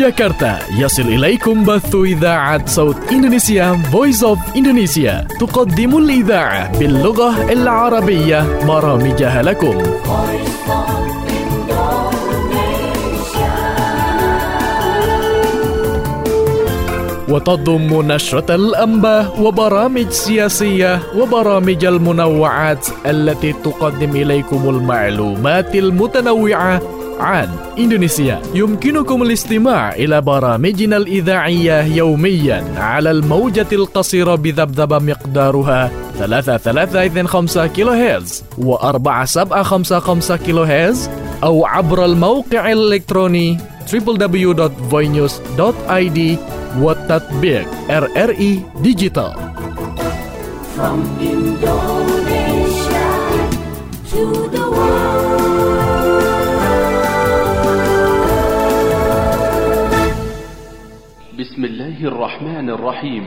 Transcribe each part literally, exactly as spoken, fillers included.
جاكرتا يصل إليكم بث إذاعة صوت إندونيسيا Voice of Indonesia تقدم الإذاعة باللغة العربية برامجها لكم. وتضم نشرة الأنباء وبرامج سياسية وبرامج المنوعات التي تقدم إليكم المعلومات المتنوعة عن إندونيسيا. يمكنكم الاستماع إلى برامجنا الإذاعية يوميا على الموجة القصيرة بذبذبة مقدارها ثلاثة ثلاثة اثنين خمسة كيلو هرتز وأربعة سبعة خمسة خمسة كيلو هرتز أو عبر الموقع الإلكتروني دبليو دبليو دبليو دوت voinews دوت آي دي والتطبيق إر إر إي Digital. From Indonesia to the world. بسم الله الرحمن الرحيم.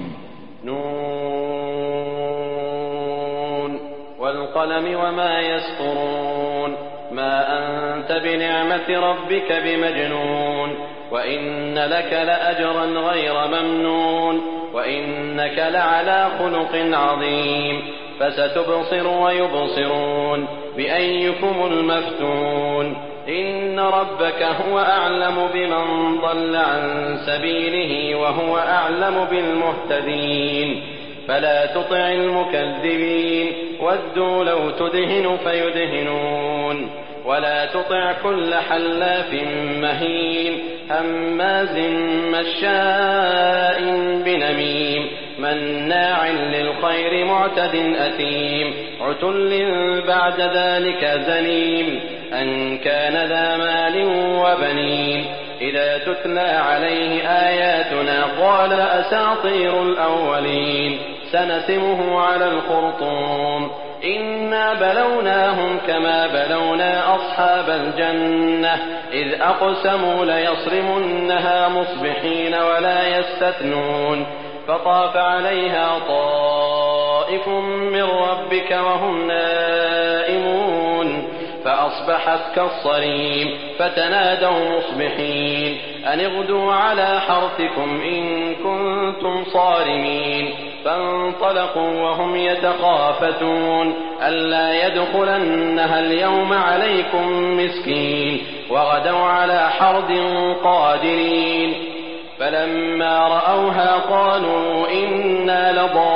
نون والقلم وما يسطرون ما أنت بنعمة ربك بمجنون وإن لك لأجرا غير ممنون وإنك لعلى خلق عظيم فستبصر ويبصرون بأيكم المفتون إن ربك هو أعلم بمن ضل عن سبيله وهو أعلم بالمهتدين فلا تطع المكذبين ودوا لو تدهن فيدهنون ولا تطع كل حلاف مهين هماز مشاء بنميم مناع للخير معتد أثيم عتل بعد ذلك زنيم أن كان ذا مال وبنين إذا تتلى عليه آياتنا قال أساطير الأولين سنسمه على الخرطوم إنا بلوناهم كما بلونا أصحاب الجنة إذ أقسموا ليصرمنها مصبحين ولا يستثنون فطاف عليها طائف من ربك وهم نائمون فأصبحت كالصريم فتنادوا مصبحين أن اغدوا على حرثكم إن كنتم صارمين فانطلقوا وهم يتخافتون ألا يدخلنها اليوم عليكم مسكين وغدوا على حرد قادرين فلما رأوها قالوا إنا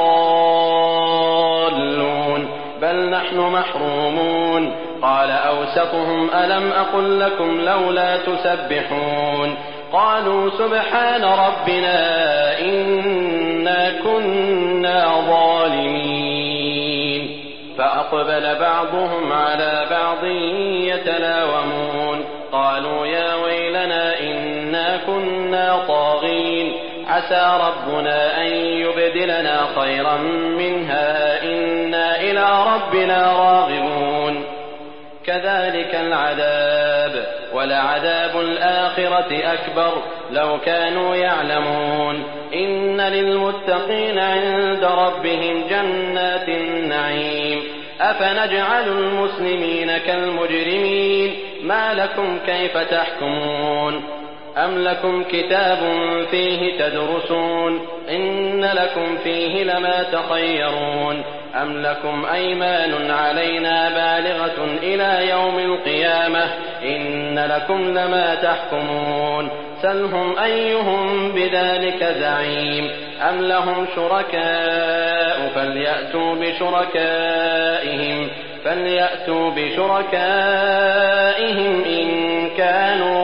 لضالون بل نحن محرومون قال أوسطهم ألم أقل لكم لولا تسبحون قالوا سبحان ربنا إنا كنا ظالمين فأقبل بعضهم على بعض يتلاومون قالوا يا ويلنا إنا كنا طاغين عسى ربنا أن يبدلنا خيرا منها إنا إلى ربنا راغبون كذلك العذاب ولعذاب الآخرة أكبر لو كانوا يعلمون إن للمتقين عند ربهم جنات النعيم أفنجعل المسلمين كالمجرمين ما لكم كيف تحكمون أم لكم كتاب فيه تدرسون إن لكم فيه لما تخيرون أم لكم أيمان علينا بالغة إلى يوم القيامة إن لكم لما تحكمون سلهم أيهم بذلك زعيم أم لهم شركاء فليأتوا بشركائهم فليأتوا بشركائهم إن كانوا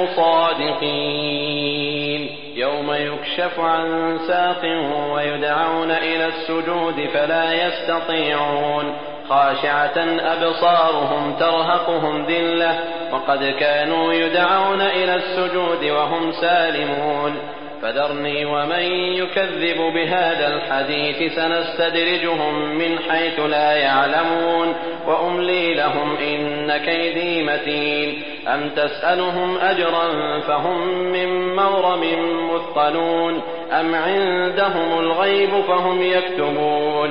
صادقين يوم يكشف عن ساق ويدعون إلى السجود فلا يستطيعون خاشعة أبصارهم ترهقهم ذلة وقد كانوا يدعون إلى السجود وهم سالمون فذرني ومن يكذب بهذا الحديث سنستدرجهم من حيث لا يعلمون وأملي لهم إن كيدي متين أم تسألهم أجرا فهم من مغرم مثقلون أم عندهم الغيب فهم يكتبون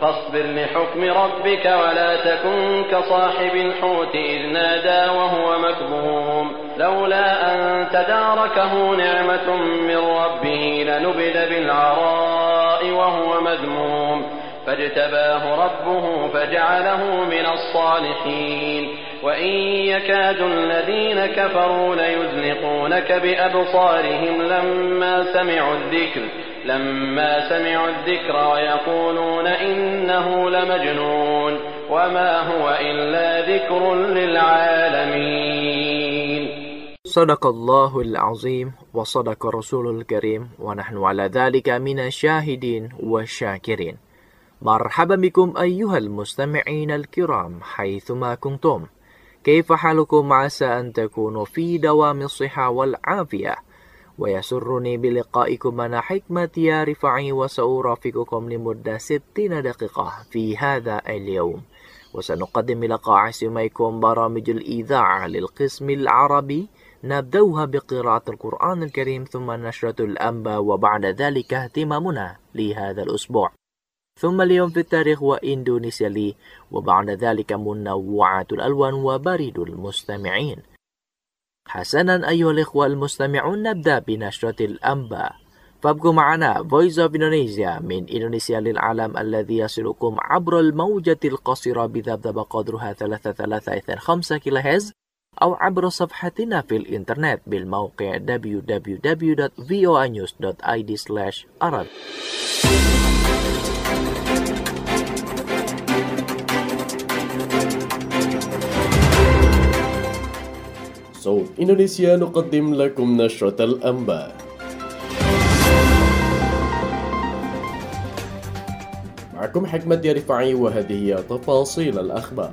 فاصبر لحكم ربك ولا تكن كصاحب الحوت إذ نادى وهو مكظوم لولا أن تداركه نعمة من ربه لنبذ بالعراء وهو مذموم فاجتباه ربه فجعله من الصالحين وإن يكاد الذين كفروا ليزلقونك بأبصارهم لما سمعوا الذكر لما سمعوا الذكر ويقولون إنه لمجنون وما هو إلا ذكر للعالمين. صدق الله العظيم وصدق رسول الكريم ونحن على ذلك من الشاهدين والشاكرين. مرحبا بكم أيها المستمعين الكرام حيثما كنتم. كيف حالكم؟ عسى أن تكونوا في دوام الصحة والعافية، ويسرني بلقائكم أنا حكمة يا رفاعي، وسأرافقكم لمدة ستين دقيقة في هذا اليوم، وسنقدم لقاء سميكم برامج الإذاعة للقسم العربي، نبدأها بقراءة القرآن الكريم ثم نشرة الأنباء، وبعد ذلك اهتمامنا لهذا الأسبوع، ثم اليوم في التاريخ وإندونيسيا لي، وبعد ذلك منوعات الألوان وبريد المستمعين. حسنا أيها الإخوة المستمعون، نبدأ بنشرة الأنباء، فابقوا معنا Voice of Indonesia من إندونيسيا للعالم الذي يصلكم عبر الموجة القصيرة بذبذب قدرها ثلاثة ثلاثة اثنين خمسة كيلو هرتز، أو عبر صفحتنا في الإنترنت بالموقع دبليو دبليو دبليو دوت في او اي نيوز دوت اي دي سلاش عربي. صوت إندونيسيا نقدم لكم نشرة الأنباء. معكم حكمة يا رفاعي، وهذه هي تفاصيل الأخبار.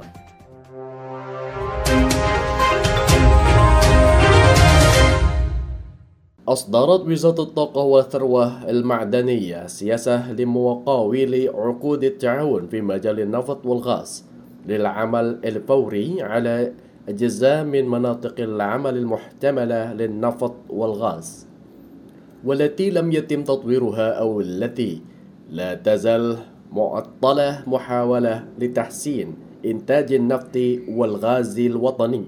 أصدرت وزارة الطاقة والثروة المعدنية سياسة لمقاولي عقود التعاون في مجال النفط والغاز للعمل الفوري على أجزاء من مناطق العمل المحتملة للنفط والغاز، والتي لم يتم تطويرها أو التي لا تزال معطلة محاولة لتحسين إنتاج النفط والغاز الوطني.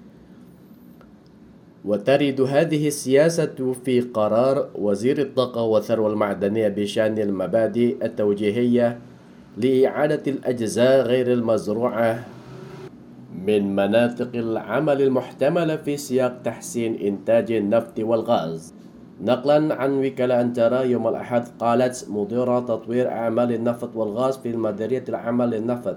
وترد هذه السياسة في قرار وزير الطاقة والثروة المعدنية بشأن المبادئ التوجيهية لإعادة الأجزاء غير المزروعة من مناطق العمل المحتملة في سياق تحسين إنتاج النفط والغاز. نقلا عن وكالة أنترا يوم الأحد، قالت مديرة تطوير أعمال النفط والغاز في مديرية العمل النفط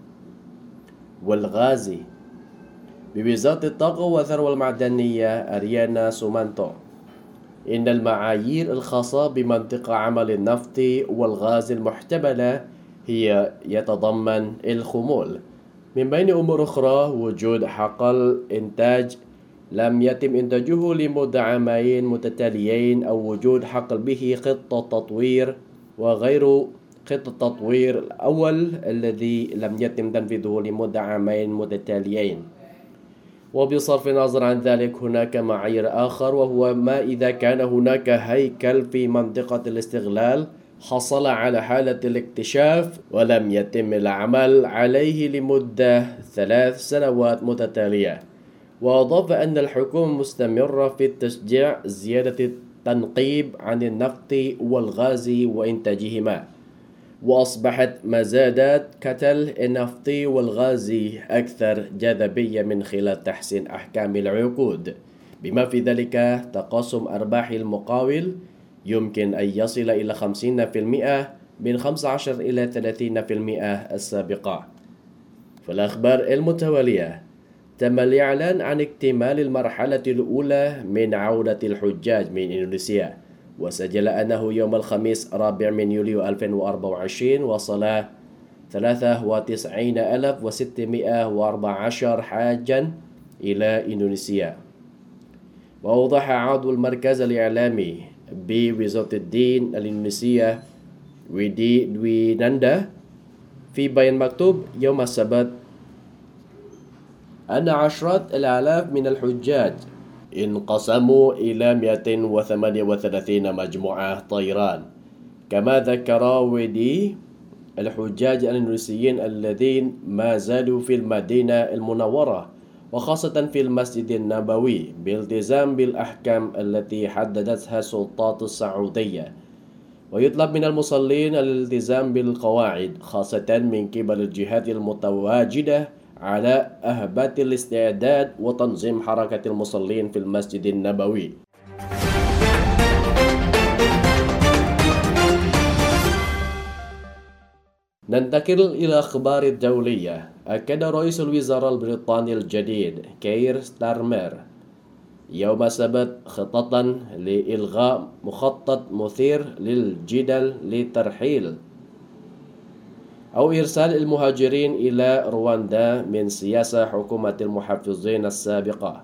والغاز بوزارة الطاقة والثروة المعدنية أريانا سومانتو إن المعايير الخاصة بمنطقة عمل النفط والغاز المحتملة هي يتضمن الخمول، من بين أمور أخرى وجود حقل إنتاج لم يتم إنتاجه لمدة عامين متتاليين، أو وجود حقل به خطة تطوير وغير خطة التطوير الأول الذي لم يتم تنفيذه لمدة عامين متتاليين. وبصرف النظر عن ذلك هناك معايير آخر، وهو ما إذا كان هناك هيكل في منطقة الاستغلال حصل على حالة الاكتشاف ولم يتم العمل عليه لمدة ثلاث سنوات متتالية. وأضاف أن الحكومة مستمرة في تشجيع زيادة التنقيب عن النفط والغاز وإنتاجهما، وأصبحت مزادات كتل النفط والغاز أكثر جاذبية من خلال تحسين أحكام العقود، بما في ذلك تقاسم أرباح المقاول يمكن أن يصل إلى خمسين بالمئة من خمسة عشر إلى ثلاثين بالمئة السابقة. في الأخبار المتوالية، تم الإعلان عن اكتمال المرحلة الأولى من عودة الحجاج من إندونيسيا، وسجل أنه يوم الخميس الرابع من يوليو ألفين وأربعة وعشرين وصل ثلاثة وتسعين ألف وستمئة وأربعة عشر حاجا إلى إندونيسيا. وأوضح عضو المركز الإعلامي بوزارة الدين الإندونيسية ويدي دويناندا في بيان مكتوب يوم السبت أن عشرات الآلاف من الحجاج انقسموا إلى مئتين وثمانية وثلاثين مجموعة طيران. كما ذكر ويدي الحجاج الإندونيسيين الذين ما زالوا في المدينة المنورة وخاصة في المسجد النبوي بالالتزام بالأحكام التي حددتها السلطات السعودية. ويطلب من المصلين الالتزام بالقواعد خاصة من قبل الجهات المتواجدة على أهبة الاستعداد وتنظيم حركة المصلين في المسجد النبوي. ننتقل إلى أخبار الدولية. أكد رئيس الوزراء البريطاني الجديد كير ستارمر يوم السبت خططا لإلغاء مخطط مثير للجدل لترحيل أو إرسال المهاجرين إلى رواندا من سياسة حكومة المحافظين السابقة.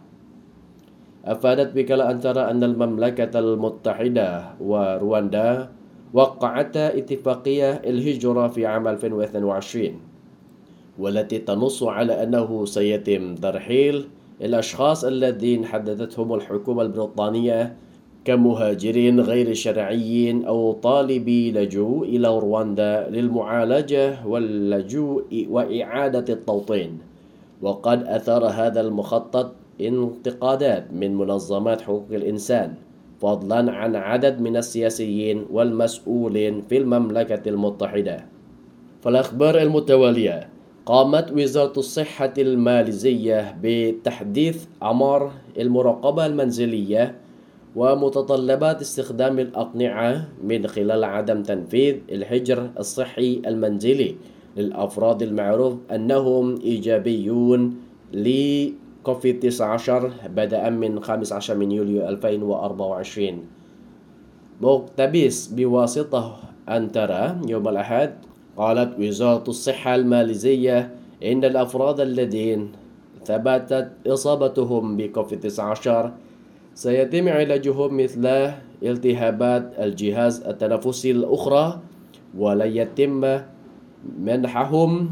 أفادت وكالة أنترا أن المملكة المتحدة ورواندا وقعتا اتفاقية الهجرة في عام ألفين واثنين وعشرين والتي تنص على أنه سيتم ترحيل الأشخاص الذين حددتهم الحكومة البريطانية كمهاجرين غير شرعيين أو طالبي لجوء إلى رواندا للمعالجة واللجوء وإعادة التوطين. وقد أثار هذا المخطط انتقادات من منظمات حقوق الإنسان فضلا عن عدد من السياسيين والمسؤولين في المملكة المتحدة. فالأخبار المتوالية: قامت وزارة الصحة الماليزية بتحديث أعمار المراقبة المنزلية ومتطلبات استخدام الأقنعة من خلال عدم تنفيذ الحجر الصحي المنزلي للأفراد المعروف أنهم إيجابيون لكوفيد تسعة عشر بدءا من خامس عشر من يوليو ألفين وأربعة وعشرين. مقتبس بواسطة أنترا يوم الأحد، قالت وزارة الصحة الماليزية إن الأفراد الذين ثبتت إصابتهم بكوفيد تسعة عشر سيتم علاجهم مثل التهابات الجهاز التنفسي الأخرى، ولا يتم منحهم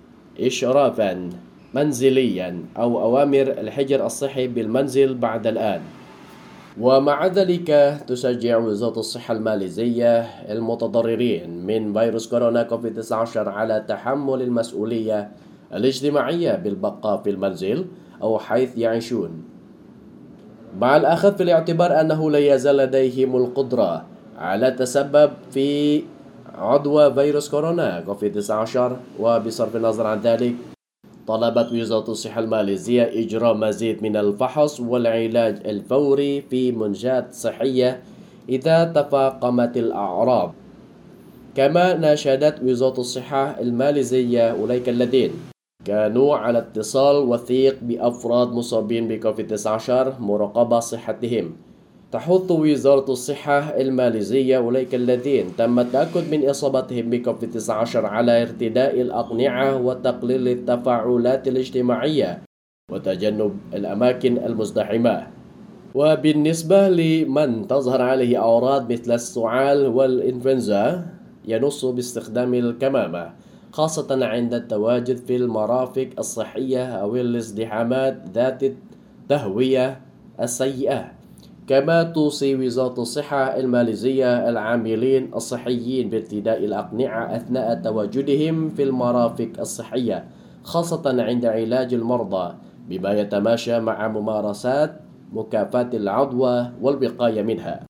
إشرافا منزليا أو أوامر الحجر الصحي بالمنزل بعد الآن. ومع ذلك تشجع وزارة الصحة الماليزية المتضررين من فيروس كورونا كوفيد تسعة عشر على تحمل المسؤولية الاجتماعية بالبقاء في المنزل أو حيث يعيشون، مع الأخذ في الاعتبار أنه لا يزال لديهم القدرة على التسبب في عدوى فيروس كورونا كوفيد تسعة عشر. وبصرف النظر عن ذلك، طلبت وزارة الصحة الماليزية إجراء مزيد من الفحص والعلاج الفوري في منشآت صحية إذا تفاقمت الأعراض. كما ناشدت وزارة الصحة الماليزية أولئك الذين كانوا على اتصال وثيق بأفراد مصابين بكوفيد تسعة عشر مراقبة صحتهم. تحث وزارة الصحة الماليزية أولئك الذين تم التأكد من إصابتهم بكوفيد تسعة عشر على ارتداء الأقنعة وتقليل التفاعلات الاجتماعية وتجنب الأماكن المزدحمة. وبالنسبة لمن تظهر عليه أعراض مثل السعال والإنفلونزا، ينص باستخدام الكمامة خاصة عند التواجد في المرافق الصحية أو الازدحامات ذات التهوية السيئة. كما توصي وزارة الصحة الماليزية العاملين الصحيين بارتداء الأقنعة أثناء تواجدهم في المرافق الصحية خاصة عند علاج المرضى، بما يتماشى مع ممارسات مكافحة العدوى والوقاية منها.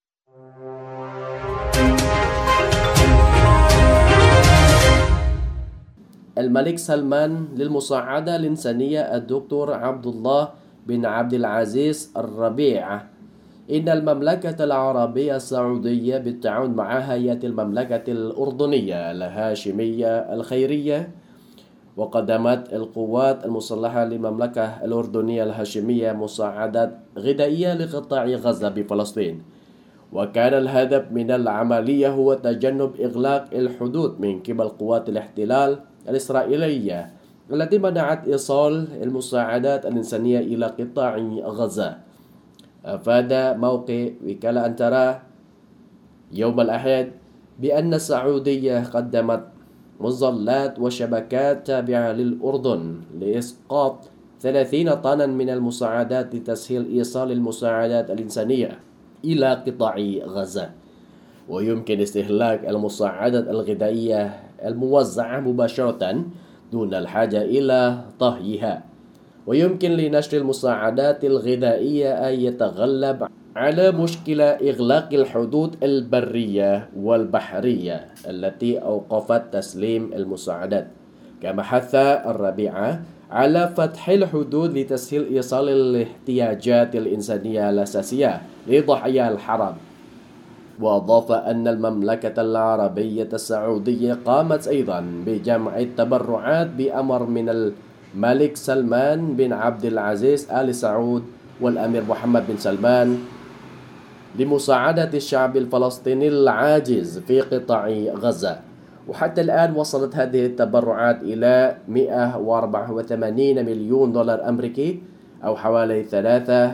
الملك سلمان للمساعدة الإنسانية الدكتور عبد الله بن عبد العزيز الربيع إن المملكة العربية السعودية بالتعاون مع هيئة المملكة الأردنية الهاشمية الخيرية وقدمت القوات المسلحة للمملكة الأردنية الهاشمية مساعدات غذائية لقطاع غزة بفلسطين. وكان الهدف من العملية هو تجنب إغلاق الحدود من قبل قوات الاحتلال الإسرائيلية التي منعت إيصال المساعدات الإنسانية إلى قطاع غزة. أفاد موقع وكالة أنترا يوم الأحد بأن السعودية قدمت مظلات وشبكات تابعة للأردن لإسقاط ثلاثين طنا من المساعدات لتسهيل إيصال المساعدات الإنسانية إلى قطاع غزة. ويمكن استهلاك المساعدات الغذائية الموزعة مباشرة دون الحاجة إلى طهيها. ويمكن لنشر المساعدات الغذائية أن يتغلب على مشكلة إغلاق الحدود البرية والبحرية التي أوقفت تسليم المساعدات، كما حث الرابعة على فتح الحدود لتسهيل إيصال الاحتياجات الإنسانية الأساسية لضحايا الحرب. وأضاف أن المملكة العربية السعودية قامت أيضا بجمع التبرعات بأمر من الملك سلمان بن عبد العزيز آل سعود والأمير محمد بن سلمان لمساعدة الشعب الفلسطيني العاجز في قطاع غزة. وحتى الآن وصلت هذه التبرعات إلى مئة وأربعة وثمانين مليون دولار أمريكي أو حوالي ثلاثة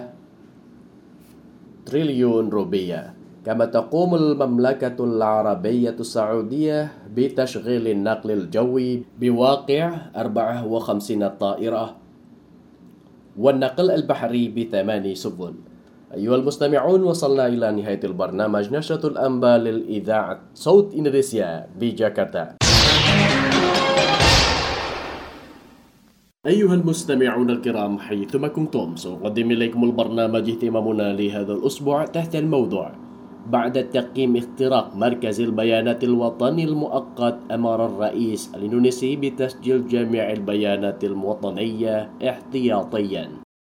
تريليون روبية. كما تقوم المملكة العربية السعودية بتشغيل النقل الجوي بواقع أربعة وخمسين طائرة والنقل البحري بثماني سفن. أيها المستمعون، وصلنا إلى نهاية البرنامج نشرة الأنباء للإذاعة صوت إندونيسيا بجاكرتا. أيها المستمعون الكرام حيثما كنتم، سأقدم إليكم البرنامج اهتمامنا لهذا الأسبوع تحت الموضوع: بعد تقييم اختراق مركز البيانات الوطني المؤقت، أمر الرئيس الإندونيسي بتسجيل جميع البيانات الوطنية احتياطيا.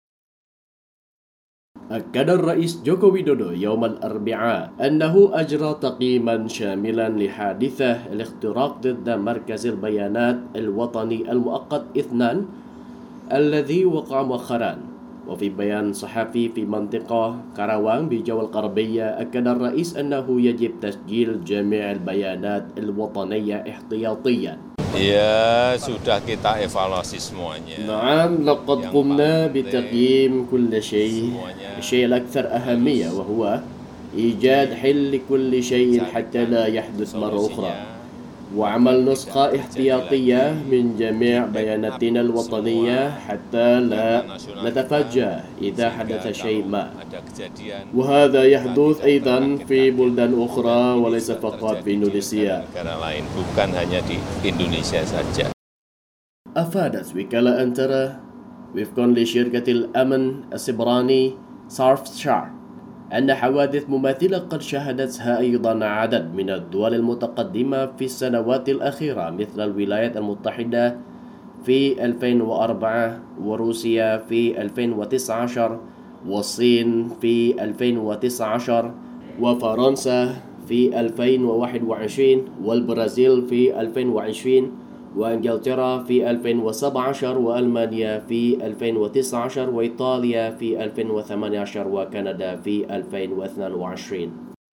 أكد الرئيس جوكو ويدودو يوم الأربعاء أنه أجرى تقييما شاملا لحادثة الاختراق ضد مركز البيانات الوطني المؤقت اثنان الذي وقع مؤخرا. وفي بيان صحفي في منطقة كاراوان بجو الغربية، أكد الرئيس أنه يجب تسجيل جميع البيانات الوطنية احتياطيا. Ya, sudah kita evaluasi semuanya. نعم، لقد قمنا بتقييم كل شيء. الشيء الأكثر أهمية وهو إيجاد حل لكل شيء حتى لا يحدث مرة أخرى، وعمل نسخة احتياطية من جميع بياناتنا الوطنية حتى لا نتفاجأ إذا حدث شيء ما. وهذا يحدث أيضا في بلدان أخرى وليس فقط في إندونيسيا. أفادت وكالة أنترا وفقا لشركة الأمن السبراني سارفشار أن حوادث مماثلة قد شهدتها أيضا عدد من الدول المتقدمة في السنوات الأخيرة، مثل الولايات المتحدة في ألفين وأربعة، وروسيا في ألفين وتسعة عشر، والصين في ألفين وتسعة عشر، وفرنسا في ألفين وواحد وعشرين، والبرازيل في ألفين وعشرين، وإنجلترا في ألفين وسبعة عشر، وألمانيا في ألفين وتسعة عشر، وإيطاليا في ألفين وثمانية عشر، وكندا في ألفين واثنين وعشرين.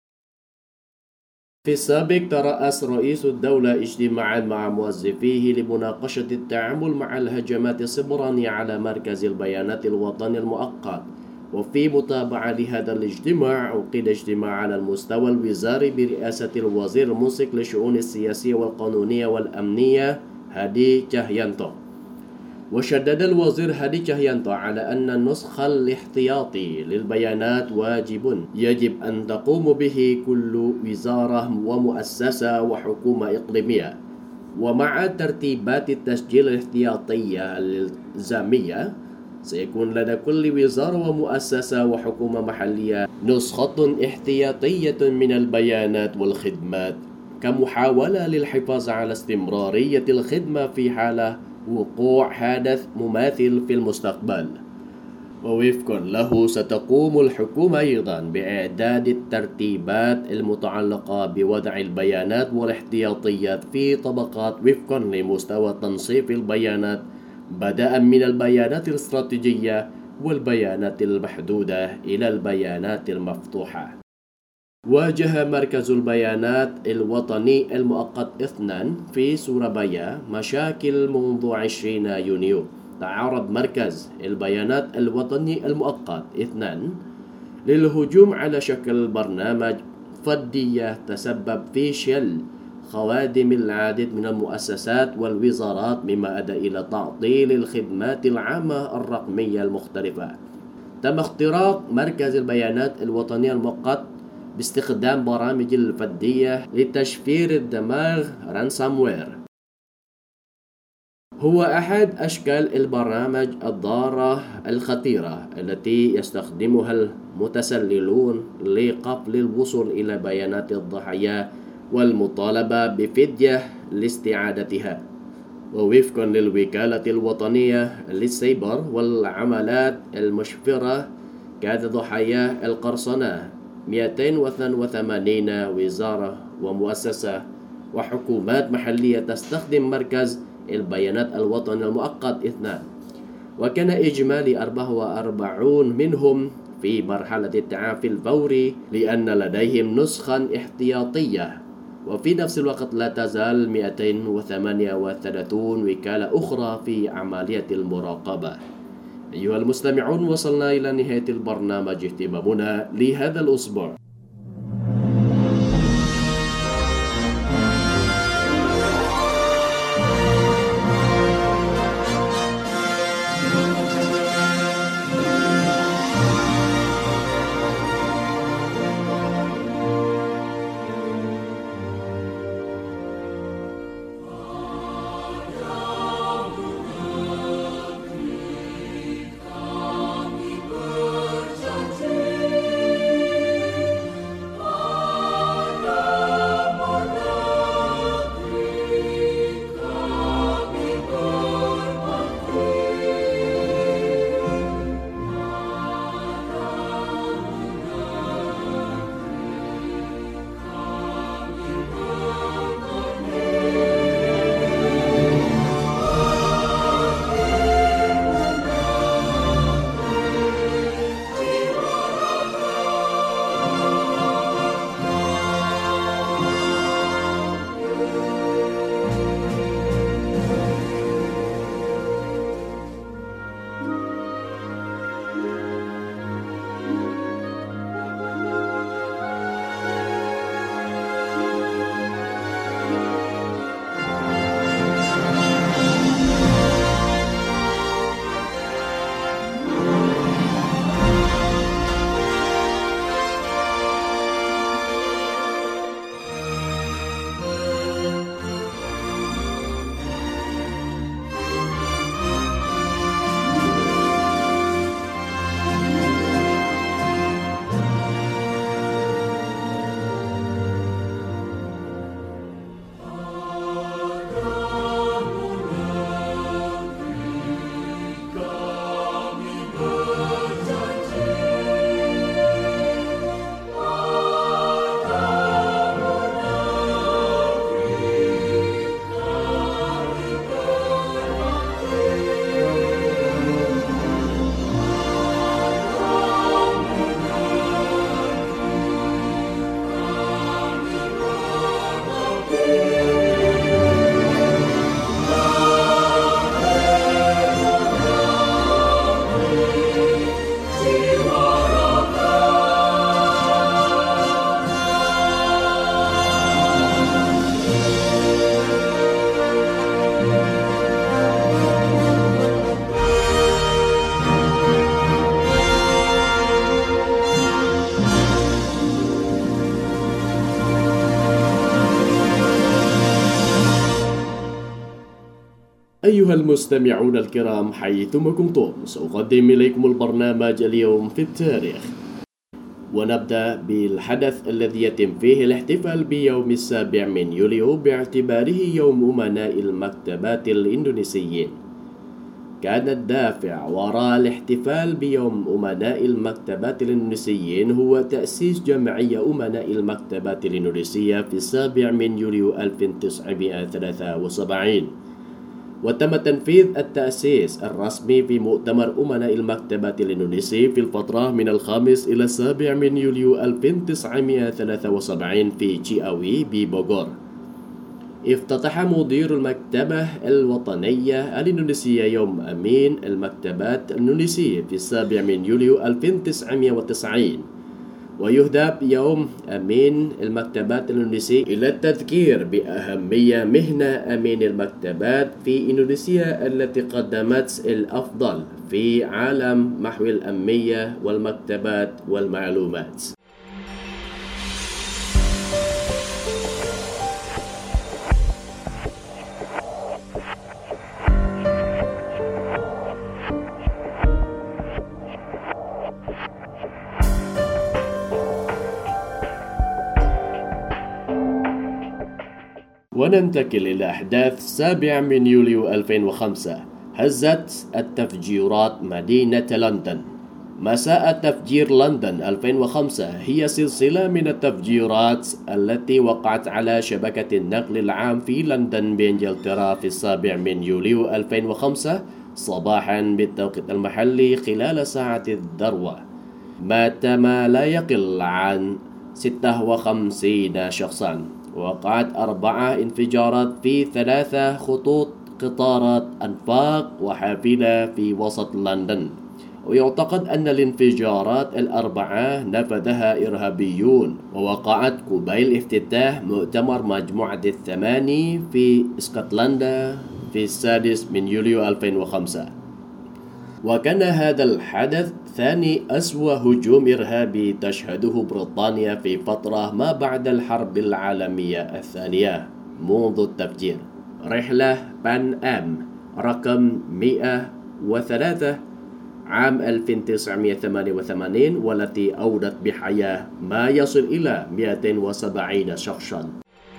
في السابق ترأس رئيس الدولة اجتماعا مع موظفيه لمناقشة التعامل مع الهجمات السبرانية على مركز البيانات الوطني المؤقت. وفي متابعة لهذا الاجتماع، عقد اجتماع على المستوى الوزاري برئاسة الوزير المنسق للشؤون السياسية والقانونية والأمنية هادي تشاهيانتو. وشدد الوزير هادي تشاهيانتو على أن النسخ الاحتياطي للبيانات واجب يجب أن تقوم به كل وزارة ومؤسسة وحكومة إقليمية، ومع ترتيبات التسجيل الاحتياطية الإلزامية سيكون لدى كل وزارة ومؤسسة وحكومة محلية نسخة احتياطية من البيانات والخدمات كمحاولة للحفاظ على استمرارية الخدمة في حال وقوع حادث مماثل في المستقبل. ووفقا له ستقوم الحكومة أيضا بإعداد الترتيبات المتعلقة بوضع البيانات والاحتياطيات في طبقات وفقا لمستوى تنصيف البيانات، بدءا من البيانات الاستراتيجية والبيانات المحدودة إلى البيانات المفتوحة. واجه مركز البيانات الوطني المؤقت اثنان في سورابايا مشاكل منذ عشرين يونيو. تعرض مركز البيانات الوطني المؤقت اثنان للهجوم على شكل برنامج فدية تسبب في شل خوادم العديد من المؤسسات والوزارات، مما أدى إلى تعطيل الخدمات العامة الرقمية المختلفة. تم اختراق مركز البيانات الوطني المؤقت باستخدام برامج الفدية لتشفير الدماغ رانساموير. هو أحد أشكال البرامج الضارة الخطيرة التي يستخدمها المتسللون لقفل الوصول إلى بيانات الضحايا والمطالبة بفدية لاستعادتها. ووفقا للوكالة الوطنية للسيبر والعملات المشفرة، كان ضحايا القرصنة مئتين واثنين وثمانين وزارة ومؤسسة وحكومات محلية تستخدم مركز البيانات الوطني المؤقت اثنان، وكان إجمالي أربعة وأربعين منهم في مرحلة التعافي الفوري لأن لديهم نسخا احتياطية. وفي نفس الوقت لا تزال مئتين وثمانية وثلاثين وكالة أخرى في عملية المراقبة. أيها المستمعون، وصلنا إلى نهاية البرنامج اهتمامنا لهذا الأسبوع. أيها المستمعون الكرام، حيثما كنتم سأقدم إليكم البرنامج اليوم في التاريخ، ونبدأ بالحدث الذي يتم فيه الاحتفال بيوم السابع من يوليو باعتباره يوم أمناء المكتبات الإندونيسيين. كان الدافع وراء الاحتفال بيوم أمناء المكتبات الإندونيسيين هو تأسيس جمعية أمناء المكتبات الإندونيسية في السابع من يوليو ألف وتسعمئة وثلاثة وسبعين، وتم تنفيذ التأسيس الرسمي في مؤتمر أمناء المكتبات الإندونيسي في الفترة من الخامس إلى السابع من يوليو ألف وتسعمئة وثلاثة وسبعين في تشياوي ببوغور. افتتح مدير المكتبة الوطنية الإندونيسية يوم أمين المكتبات الإندونيسية في السابع من يوليو ألف وتسعمئة وتسعين، ويهدف يوم أمين المكتبات الإندونيسي إلى التذكير بأهمية مهنة أمين المكتبات في إندونيسيا التي قدمت الأفضل في عالم محو الأمية والمكتبات والمعلومات. وننتقل إلى أحداث سابع من يوليو ألفين وخمسة. هزت التفجيرات مدينة لندن. مساء تفجير لندن ألفين وخمسة هي سلسلة من التفجيرات التي وقعت على شبكة النقل العام في لندن بإنجلترا في السابع من يوليو ألفين وخمسة صباحا بالتوقيت المحلي خلال ساعة الذروة. مات ما لا يقل عن ستة وخمسين شخصا. وقعت أربعة انفجارات في ثلاثة خطوط قطارات أنفاق وحافلة في وسط لندن. ويعتقد أن الانفجارات الأربعة نفذها إرهابيون، ووقعت قبيل افتتاح مؤتمر مجموعة الثماني في اسكتلندا في السادس من يوليو ألفين وخمسة. وكان هذا الحدث ثاني أسوأ هجوم إرهابي تشهده بريطانيا في فترة ما بعد الحرب العالمية الثانية منذ التفجير. رحلة بان أم رقم مئة وثلاثة عام ألف وتسعمئة وثمانية وثمانين، والتي أودت بحياة ما يصل إلى مئتين وسبعين شخصا.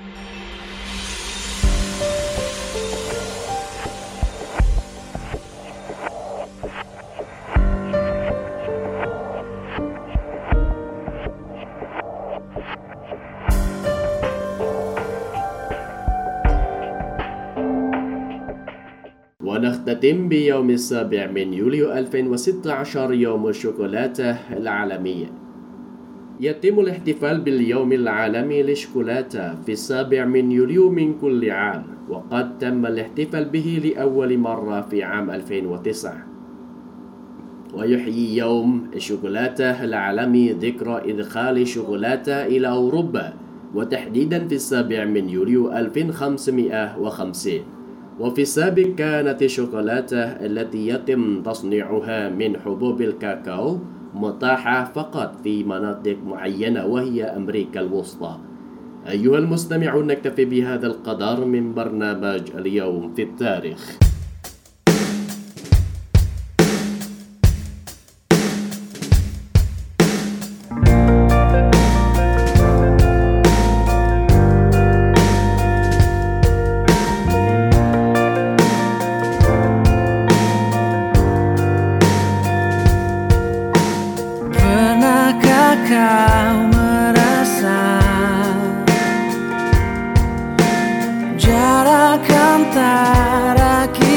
ونختتم بيوم السابع من يوليو ألفين وستة عشر يوم الشوكولاتة العالمي. يتم الاحتفال باليوم العالمي للشوكولاتة في السابع من يوليو من كل عام، وقد تم الاحتفال به لأول مرة في عام ألفين وتسعة. ويحيي يوم الشوكولاتة العالمي ذكرى إدخال الشوكولاتة إلى أوروبا، وتحديدا في السابع من يوليو ألف وخمسمئة وخمسين. وفي السابق كانت الشوكولاتة التي يتم تصنيعها من حبوب الكاكاو متاحة فقط في مناطق معينة وهي أمريكا الوسطى. أيها المستمعون، نكتفي بهذا القدر من برنامج اليوم في التاريخ. Kau merasa jarak antara kita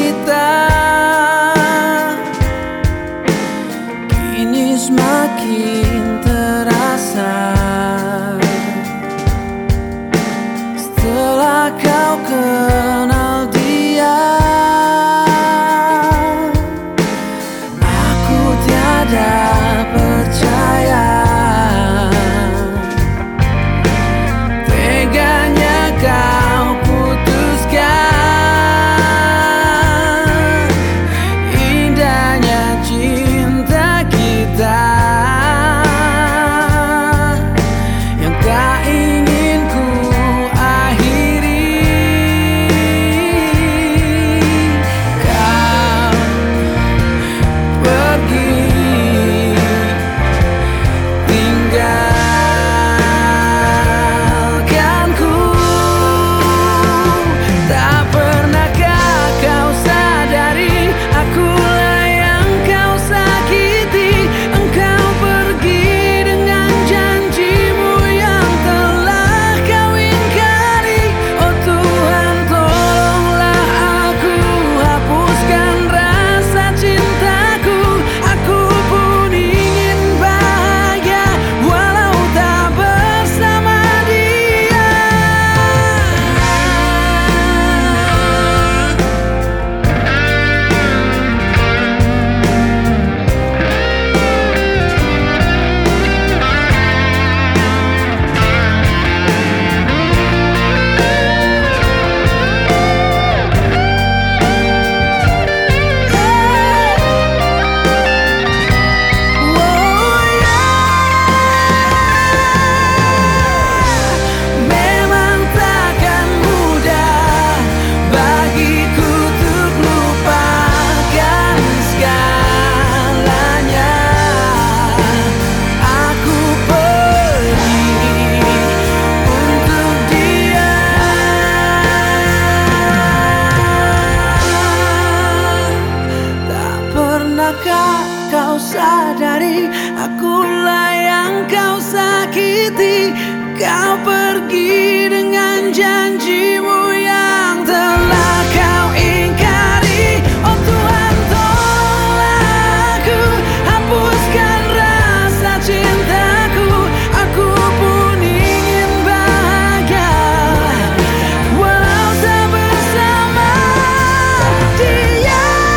ingkari, akulah yang kau sakiti. Kau pergi dengan janjimu yang telah kau ingkari. Oh Tuhan, tolong aku, hapuskan rasa cintaku. Aku pun ingin bahagia, walau tak bersama dia.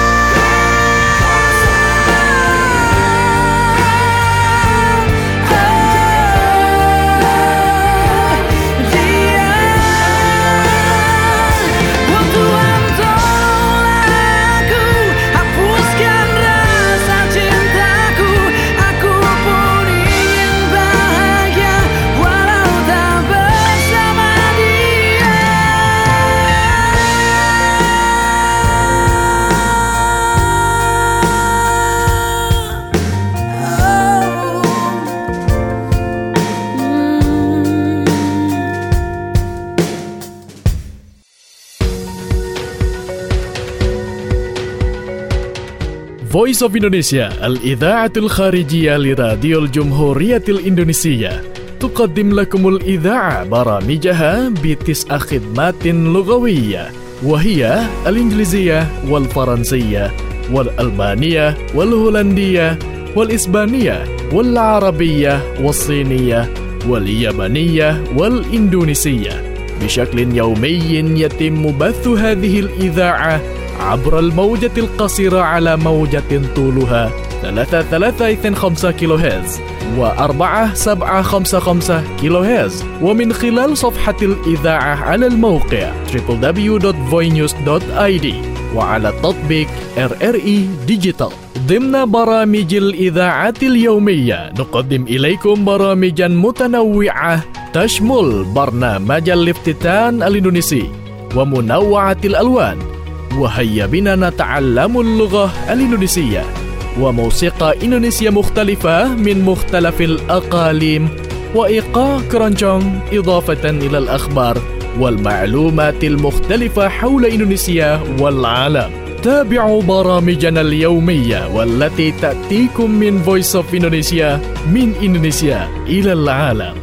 Voice of Indonesia الإذاعة الخارجية لراديو الجمهورية الإندونيسية تقدم لكم الإذاعة برامجها بتسع خدمات لغوية، وهي الإنجليزية والفرنسية والألمانية والهولندية والإسبانية والعربية والصينية واليابانية والإندونيسية. بشكل يومي يتم بث هذه الإذاعة عبر الموجة القصيرة على موجة طولها ثلاثة ثلاثة اثنين خمسة كيلو هرتز وأربعة سبعة خمسة خمسة كيلو هرتز، ومن خلال صفحة الإذاعة على الموقع دبليو دبليو دبليو دوت فوينيوز دوت آي دي وعلى التطبيق آر آر إي ديجيتال. ضمن برامج الإذاعة اليومية نقدم إليكم برامجا متنوعة تشمل برنامج الافتتان الإندونيسي ومنوعة الألوان، وهيا بنا نتعلم اللغة الإندونيسية، وموسيقى إندونيسية مختلفة من مختلف الأقاليم، وإيقاع كرونجونج، إضافة إلى الأخبار والمعلومات المختلفة حول إندونيسيا والعالم. تابعوا برامجنا اليومية والتي تأتيكم من Voice of Indonesia من إندونيسيا إلى العالم.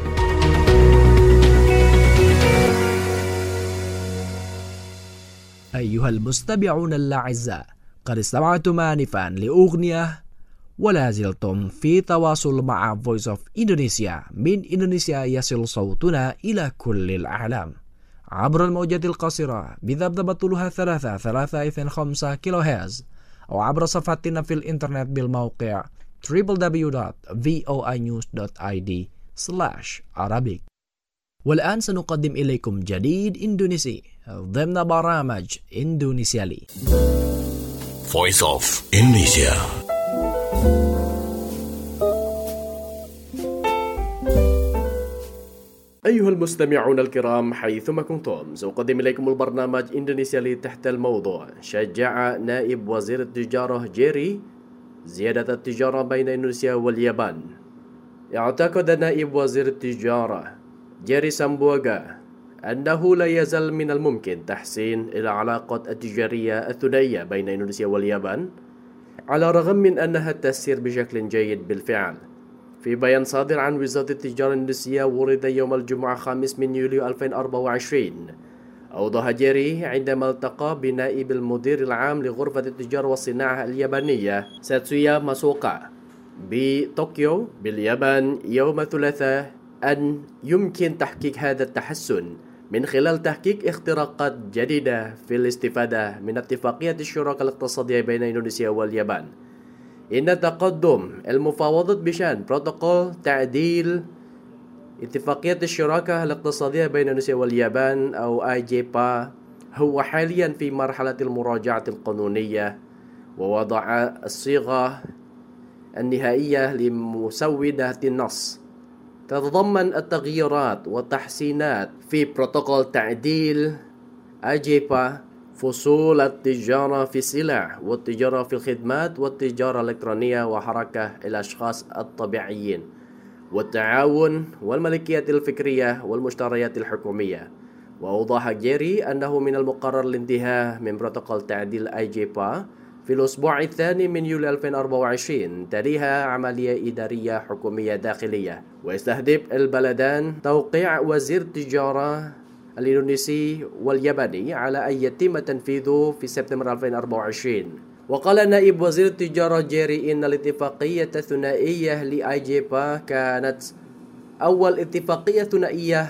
أيها المستمعون الأعزاء، قد استمعتم آنفا لأغنية ولا زلتم في تواصل مع Voice of Indonesia من إندونيسيا. يصل صوتنا إلى كل العالم عبر الموجات القصيرة بذبذبة طولها ثلاثة ثلاثة اثنين خمسة كيلو هرتز، أو عبر صفحتنا في الإنترنت بالموقع دبليو دبليو دبليو دوت فوينيوز دوت آي دي سلاش عربيك. والآن سنقدم إليكم جديد إندونيسي ضمن برامج إندونيسيالي. Voice of Indonesia. أيها المستمعون الكرام حيثما كنتم، سأقدم إليكم البرنامج إندونيسيالي تحت الموضوع: شجع نائب وزير التجارة جيري زيادة التجارة بين إندونيسيا واليابان. اعتقد نائب وزير التجارة جيري سامبوغا أنه لا يزال من الممكن تحسين العلاقات التجارية الثنائية بين إندونيسيا واليابان، على الرغم من أنها تسير بشكل جيد بالفعل. في بيان صادر عن وزارة التجارة الإندونيسية ورد يوم الجمعة الخامس من يوليو ألفين وأربعة وعشرين، أوضح جيري عندما التقى بنائب المدير العام لغرفة التجارة والصناعة اليابانية ساتسويا ماسوكا بطوكيو باليابان يوم الثلاثاء أن يمكن تحقيق هذا التحسن من خلال تحقيق اختراقات جديدة في الاستفادة من اتفاقية الشراكة الاقتصادية بين إندونيسيا واليابان. إن تقدم المفاوضات بشأن بروتوكول تعديل اتفاقية الشراكة الاقتصادية بين إندونيسيا واليابان أو آي جي بي إيه هو حاليا في مرحلة المراجعة القانونية ووضع الصيغة النهائية لمسودة النص، تتضمن التغييرات والتحسينات في بروتوكول تعديل آي جي بي إيه فصول التجارة في السلع والتجارة في الخدمات والتجارة الإلكترونية وحركة الأشخاص الطبيعيين والتعاون والملكية الفكرية والمشتريات الحكومية. وأوضح جيري أنه من المقرر الانتهاء من بروتوكول تعديل آي جي بي إيه في الأسبوع الثاني من يوليو ألفين وأربعة وعشرين تليها عملية إدارية حكومية داخلية، ويستهدف البلدان توقيع وزير التجارة الإندونيسي والياباني على أن يتم تنفيذه في سبتمبر ألفين وأربعة وعشرين. وقال نائب وزير التجارة جيري إن الاتفاقية الثنائية لأيجيبا كانت أول اتفاقية ثنائية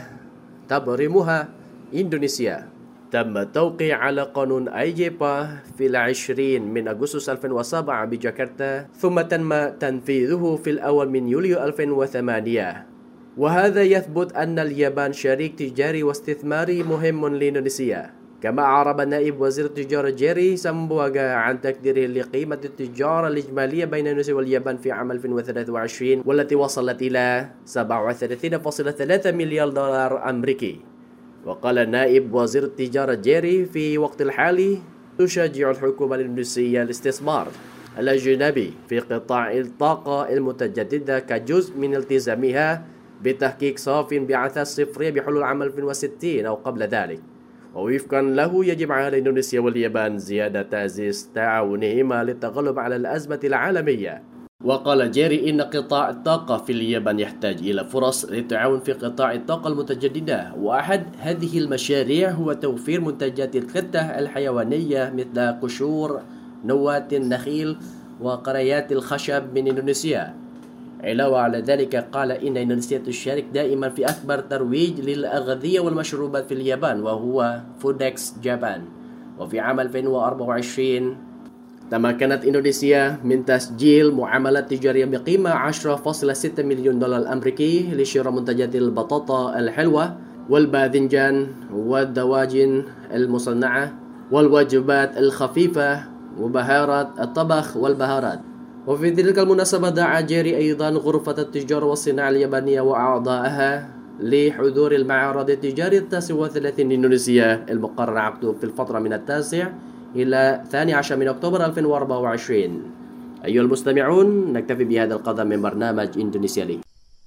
تبرمها إندونيسيا. تم التوقيع على قانون أيجيبا في العشرين من أغسطس ألفين وسبعة بجاكرتا، ثم تم تنفيذه في الأول من يوليو ألفين وثمانية. وهذا يثبت أن اليابان شريك تجاري واستثماري مهم لإندونيسيا. كما أعرب نائب وزير التجارة جيري سامبواغا عن تقديره لقيمة التجارة الإجمالية بين إندونيسيا واليابان في عام ألفين وثلاثة وعشرين والتي وصلت إلى سبعة وثلاثين فاصلة ثلاثة مليار دولار أمريكي. وقال نائب وزير التجارة جيري في وقت الحالي تشجع الحكومة الإندونيسية الاستثمار الأجنبي في قطاع الطاقة المتجددة كجزء من التزامها بتحقيق صافي انبعاثات صفرية بحلول عام ألفين وستين أو قبل ذلك. ووفقا له يجب على إندونيسيا واليابان زيادة تعزيز تعاونهما للتغلب على الأزمة العالمية. وقال جيري إن قطاع الطاقة في اليابان يحتاج إلى فرص للتعاون في قطاع الطاقة المتجددة، وأحد هذه المشاريع هو توفير منتجات القطة الحيوانية مثل قشور نواة النخيل وقريات الخشب من إندونيسيا. علاوة على ذلك قال إن إندونيسيا تشارك دائما في أكبر ترويج للأغذية والمشروبات في اليابان وهو فودكس جابان. وفي عام ألفين وأربعة وعشرين تمكنت إندونيسيا من تسجيل معاملات تجارية بقيمة عشرة فاصلة ستة مليون دولار أمريكي لشراء منتجات البطاطا الحلوة والباذنجان والدواجن المصنعة والوجبات الخفيفة وبهارات الطبخ والبهارات. وفي تلك المناسبة دعا جيري أيضا غرفة التجارة والصناعة اليابانية وأعضائها لحضور المعرض التجاري التاسع والثلاثين لإندونيسيا المقرر عقده في الفترة من التاسع إلى الثاني عشر من أكتوبر ألفين وأربعة وعشرين. أيها المستمعون، نكتفي بهذا القدر من برنامج إندونيسيا لي.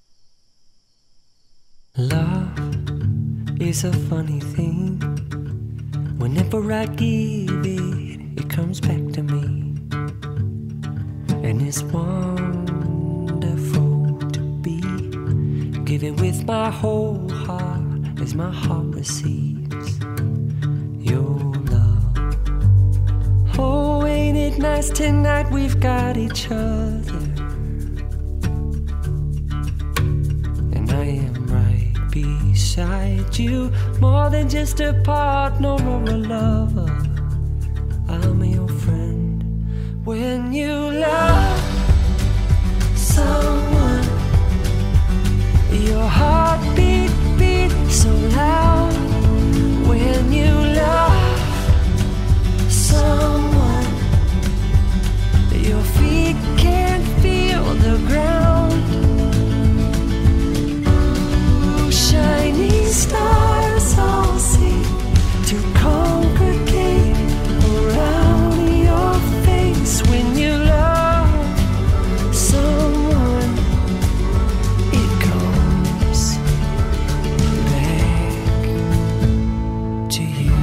Love is a funny thing. Whenever I give it, it comes back to me. And it's wonderful to be given with my whole heart as my heart receives your love. Oh, ain't it nice tonight we've got each other, and I am right beside you, more than just a partner or a lover. I'm your friend. When you love someone, your heart beat, beat so loud. When you love someone, your feet can't feel the ground. Ooh, shining stars all seem to congregate around your face. When you love someone, it comes back to you.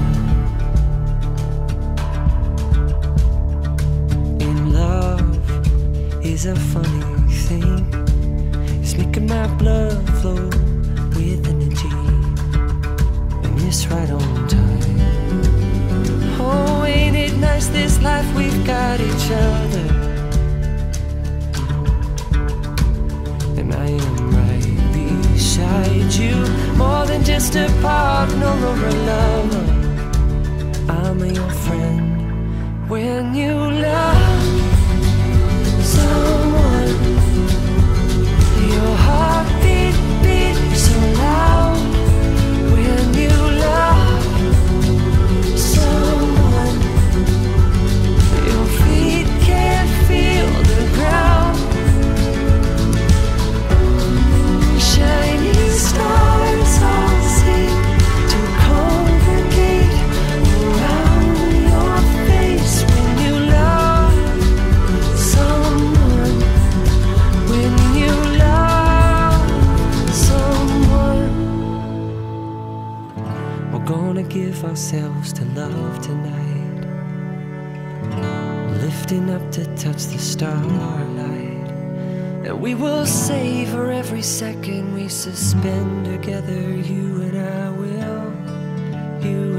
In love is a funny thing. It's making my blood flow with energy, and it's right on time. Oh, ain't it nice this life we've got each other, and I am right beside you, more than just a partner or a lover. I'm your friend. When you love someone, your heart beat, beat so loud. When you love someone, your feet can't feel the ground. Shining stars all seem to congregate around your face. When you love someone, when you love someone, we're gonna give ourselves to love tonight. Lift lifting up to touch the starlight. And we will savor every second we suspend together. You and I will, you